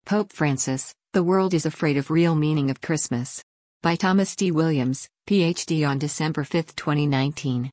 Pope Francis, The World is Afraid of Real Meaning of Christmas. By Thomas D. Williams, Ph.D. on December 5, 2019.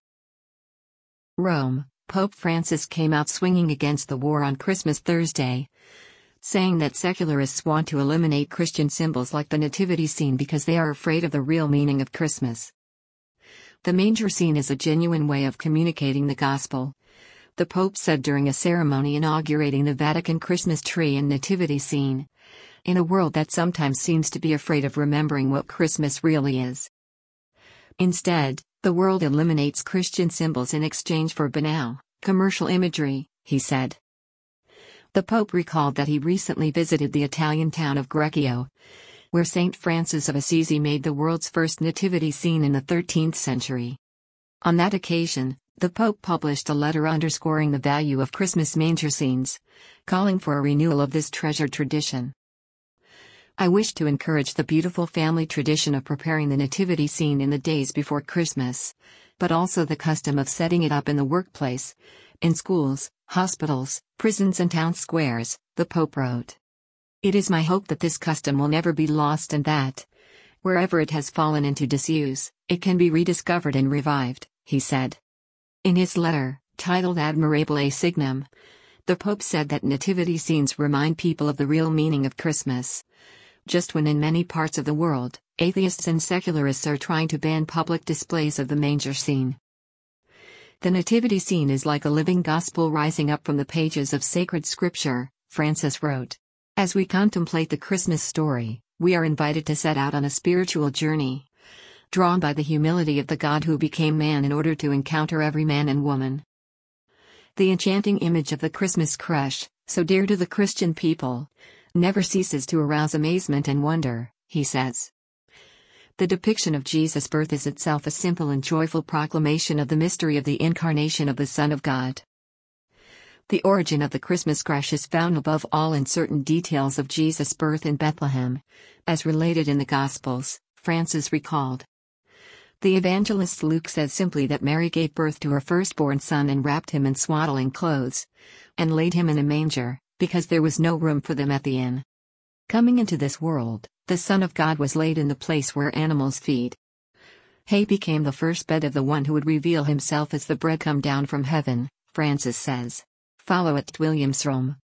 Rome, Pope Francis came out swinging against the war on Christmas Thursday, saying that secularists want to eliminate Christian symbols like the nativity scene because they are afraid of the real meaning of Christmas. The manger scene is a genuine way of communicating the gospel, the Pope said during a ceremony inaugurating the Vatican Christmas tree and nativity scene, in a world that sometimes seems to be afraid of remembering what Christmas really is. Instead, the world eliminates Christian symbols in exchange for banal, commercial imagery, he said. The Pope recalled that he recently visited the Italian town of Greccio, where Saint Francis of Assisi made the world's first nativity scene in the 13th century. On that occasion, the Pope published a letter underscoring the value of Christmas manger scenes, calling for a renewal of this treasured tradition. I wish to encourage the beautiful family tradition of preparing the nativity scene in the days before Christmas, but also the custom of setting it up in the workplace, in schools, hospitals, prisons and town squares, the Pope wrote. It is my hope that this custom will never be lost and that, wherever it has fallen into disuse, it can be rediscovered and revived, he said. In his letter, titled Admirabile Signum, the Pope said that nativity scenes remind people of the real meaning of Christmas, just when in many parts of the world, atheists and secularists are trying to ban public displays of the manger scene. The nativity scene is like a living gospel rising up from the pages of sacred scripture, Francis wrote. As we contemplate the Christmas story, we are invited to set out on a spiritual journey, drawn by the humility of the God who became man in order to encounter every man and woman. The enchanting image of the Christmas crush, so dear to the Christian people, never ceases to arouse amazement and wonder, he says. The depiction of Jesus' birth is itself a simple and joyful proclamation of the mystery of the incarnation of the Son of God. The origin of the Christmas crush is found above all in certain details of Jesus' birth in Bethlehem, as related in the Gospels, Francis recalled. The evangelist Luke says simply that Mary gave birth to her firstborn son and wrapped him in swaddling clothes, and laid him in a manger, because there was no room for them at the inn. Coming into this world, the Son of God was laid in the place where animals feed. Hay became the first bed of the one who would reveal himself as the bread come down from heaven, Francis says. Follow at Williams Rome.